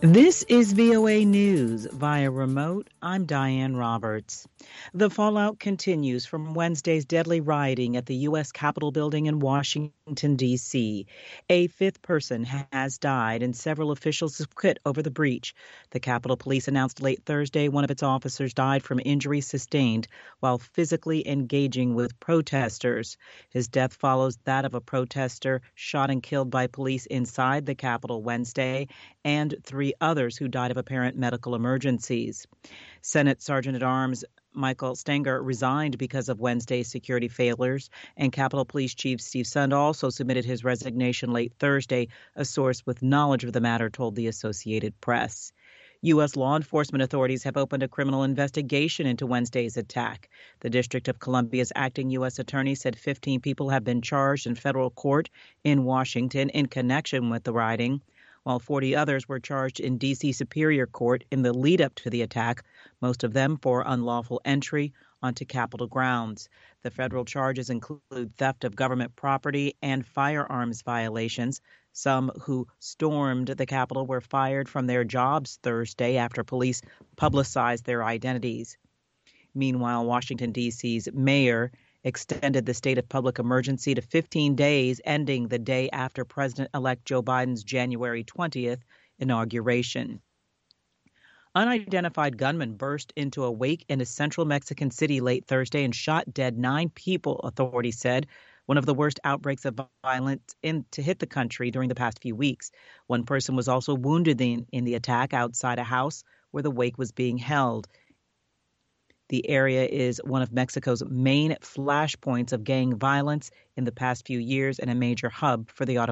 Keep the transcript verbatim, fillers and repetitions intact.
This is V O A News via remote. I'm Diane Roberts. The fallout continues from Wednesday's deadly rioting at the U S Capitol building in Washington, D C. A fifth person has died and several officials have quit over the breach. The Capitol Police announced late Thursday one of its officers died from injuries sustained while physically engaging with protesters. His death follows that of a protester shot and killed by police inside the Capitol Wednesday, and three others who died of apparent medical emergencies. Senate Sergeant-at-Arms Michael Stenger resigned because of Wednesday's security failures, and Capitol Police Chief Steve Sund also submitted his resignation late Thursday, a source with knowledge of the matter told the Associated Press. U S law enforcement authorities have opened a criminal investigation into Wednesday's attack. The District of Columbia's acting U S attorney said fifteen people have been charged in federal court in Washington in connection with the rioting, while forty others were charged in D C Superior Court in the lead-up to the attack, most of them for unlawful entry onto Capitol grounds. The federal charges include theft of government property and firearms violations. Some who stormed the Capitol were fired from their jobs Thursday after police publicized their identities. Meanwhile, Washington, D C's mayor extended the state of public emergency to fifteen days, ending the day after President-elect Joe Biden's January twentieth inauguration. Unidentified gunmen burst into a wake in a central Mexican city late Thursday and shot dead nine people, authorities said, one of the worst outbreaks of violence in, to hit the country during the past few weeks. One person was also wounded in, in the attack outside a house where the wake was being held. The area is one of Mexico's main flashpoints of gang violence in the past few years and a major hub for the automobile